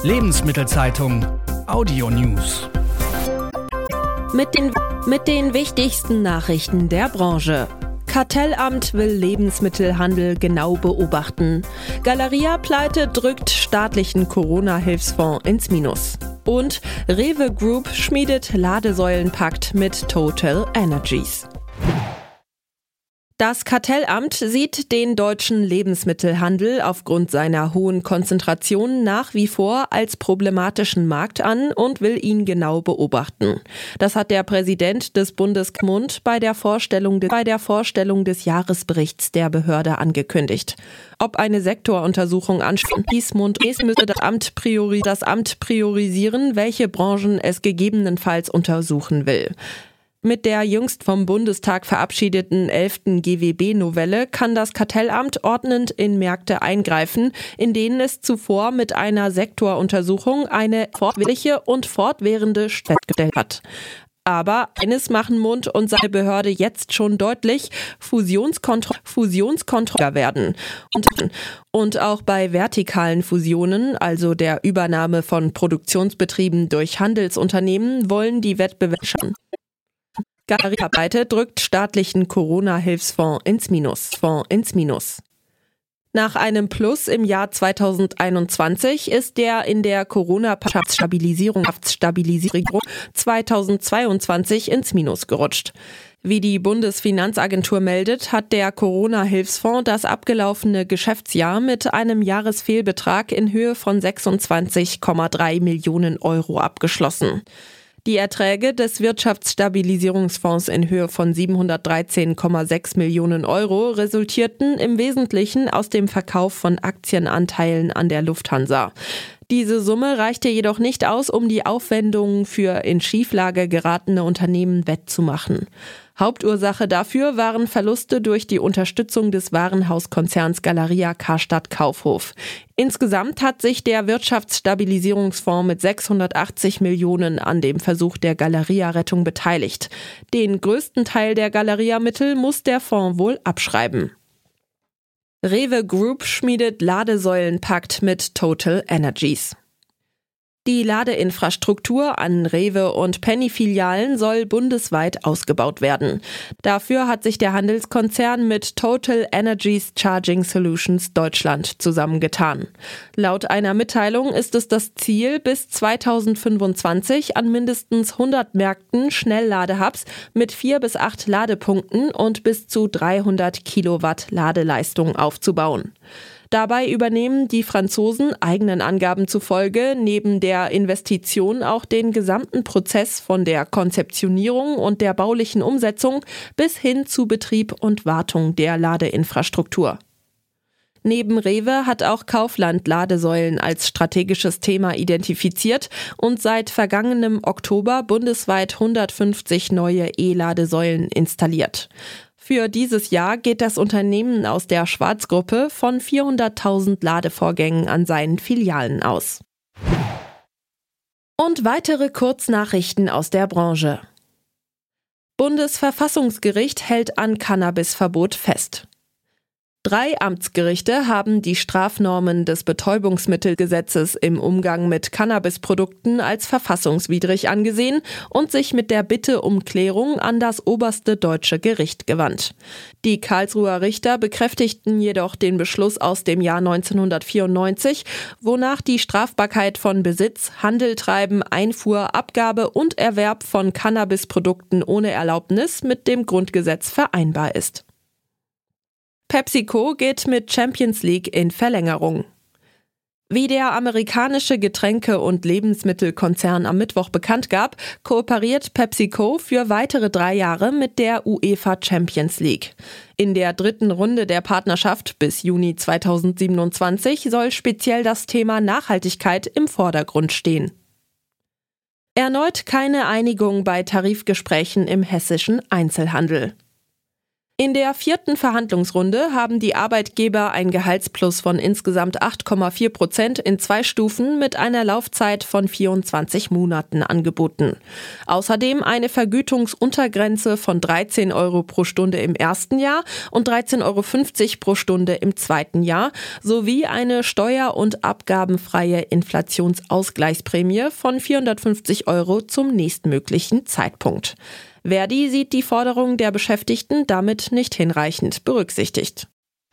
Lebensmittelzeitung Audio News. Mit den wichtigsten Nachrichten der Branche. Kartellamt will Lebensmittelhandel genau beobachten. Galeria-Pleite drückt staatlichen Corona-Hilfsfonds ins Minus. Und Rewe Group schmiedet Ladesäulenpakt mit Total Energies. Das Kartellamt sieht den deutschen Lebensmittelhandel aufgrund seiner hohen Konzentration nach wie vor als problematischen Markt an und will ihn genau beobachten. Das hat der Präsident des Bundesmund bei der Vorstellung des Jahresberichts der Behörde angekündigt. Ob eine Sektoruntersuchung ansteht, müsse das Amt priorisieren, welche Branchen es gegebenenfalls untersuchen will. Mit der jüngst vom Bundestag verabschiedeten 11. GWB-Novelle kann das Kartellamt ordnend in Märkte eingreifen, in denen es zuvor mit einer Sektoruntersuchung eine fortwährliche und fortwährende stattgestellt hat. Aber eines machen Mund und seine Behörde jetzt schon deutlich: Fusionskontroller werden. Und auch bei vertikalen Fusionen, also der Übernahme von Produktionsbetrieben durch Handelsunternehmen, wollen die Wettbewerber schauen. Galeria-Pleite drückt staatlichen Corona-Hilfsfonds ins Minus. Nach einem Plus im Jahr 2021 ist der in der Corona-Stabilisierung 2022 ins Minus gerutscht. Wie die Bundesfinanzagentur meldet, hat der Corona-Hilfsfonds das abgelaufene Geschäftsjahr mit einem Jahresfehlbetrag in Höhe von 26,3 Millionen Euro abgeschlossen. Die Erträge des Wirtschaftsstabilisierungsfonds in Höhe von 713,6 Millionen Euro resultierten im Wesentlichen aus dem Verkauf von Aktienanteilen an der Lufthansa. Diese Summe reichte jedoch nicht aus, um die Aufwendungen für in Schieflage geratene Unternehmen wettzumachen. Hauptursache dafür waren Verluste durch die Unterstützung des Warenhauskonzerns Galeria Karstadt Kaufhof. Insgesamt hat sich der Wirtschaftsstabilisierungsfonds mit 680 Millionen an dem Versuch der Galeria-Rettung beteiligt. Den größten Teil der Galeria-Mittel muss der Fonds wohl abschreiben. Rewe Group schmiedet Ladesäulenpakt mit Total Energies. Die Ladeinfrastruktur an Rewe- und Penny-Filialen soll bundesweit ausgebaut werden. Dafür hat sich der Handelskonzern mit Total Energies Charging Solutions Deutschland zusammengetan. Laut einer Mitteilung ist es das Ziel, bis 2025 an mindestens 100 Märkten Schnellladehubs mit 4 bis 8 Ladepunkten und bis zu 300 Kilowatt Ladeleistung aufzubauen. Dabei übernehmen die Franzosen eigenen Angaben zufolge neben der Investition auch den gesamten Prozess von der Konzeptionierung und der baulichen Umsetzung bis hin zu Betrieb und Wartung der Ladeinfrastruktur. Neben Rewe hat auch Kaufland Ladesäulen als strategisches Thema identifiziert und seit vergangenem Oktober bundesweit 150 neue E-Ladesäulen installiert. Für dieses Jahr geht das Unternehmen aus der Schwarz-Gruppe von 400.000 Ladevorgängen an seinen Filialen aus. Und weitere Kurznachrichten aus der Branche. Bundesverfassungsgericht hält an Cannabisverbot fest. 3 Amtsgerichte haben die Strafnormen des Betäubungsmittelgesetzes im Umgang mit Cannabisprodukten als verfassungswidrig angesehen und sich mit der Bitte um Klärung an das oberste deutsche Gericht gewandt. Die Karlsruher Richter bekräftigten jedoch den Beschluss aus dem Jahr 1994, wonach die Strafbarkeit von Besitz, Handeltreiben, Einfuhr, Abgabe und Erwerb von Cannabisprodukten ohne Erlaubnis mit dem Grundgesetz vereinbar ist. PepsiCo geht mit Champions League in Verlängerung. Wie der amerikanische Getränke- und Lebensmittelkonzern am Mittwoch bekannt gab, kooperiert PepsiCo für weitere 3 Jahre mit der UEFA Champions League. In der 3. Runde der Partnerschaft bis Juni 2027 soll speziell das Thema Nachhaltigkeit im Vordergrund stehen. Erneut keine Einigung bei Tarifgesprächen im hessischen Einzelhandel. In der 4. Verhandlungsrunde haben die Arbeitgeber ein Gehaltsplus von insgesamt 8,4% in 2 Stufen mit einer Laufzeit von 24 Monaten angeboten. Außerdem eine Vergütungsuntergrenze von 13 Euro pro Stunde im ersten Jahr und 13,50 Euro pro Stunde im zweiten Jahr sowie eine steuer- und abgabenfreie Inflationsausgleichsprämie von 450 Euro zum nächstmöglichen Zeitpunkt. Verdi sieht die Forderungen der Beschäftigten damit nicht hinreichend berücksichtigt.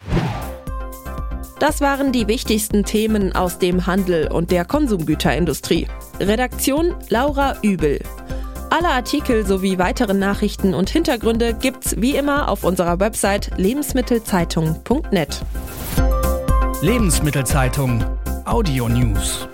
Das waren die wichtigsten Themen aus dem Handel und der Konsumgüterindustrie. Redaktion Laura Übel. Alle Artikel sowie weitere Nachrichten und Hintergründe gibt's wie immer auf unserer Website lebensmittelzeitung.net. Lebensmittelzeitung Audio News.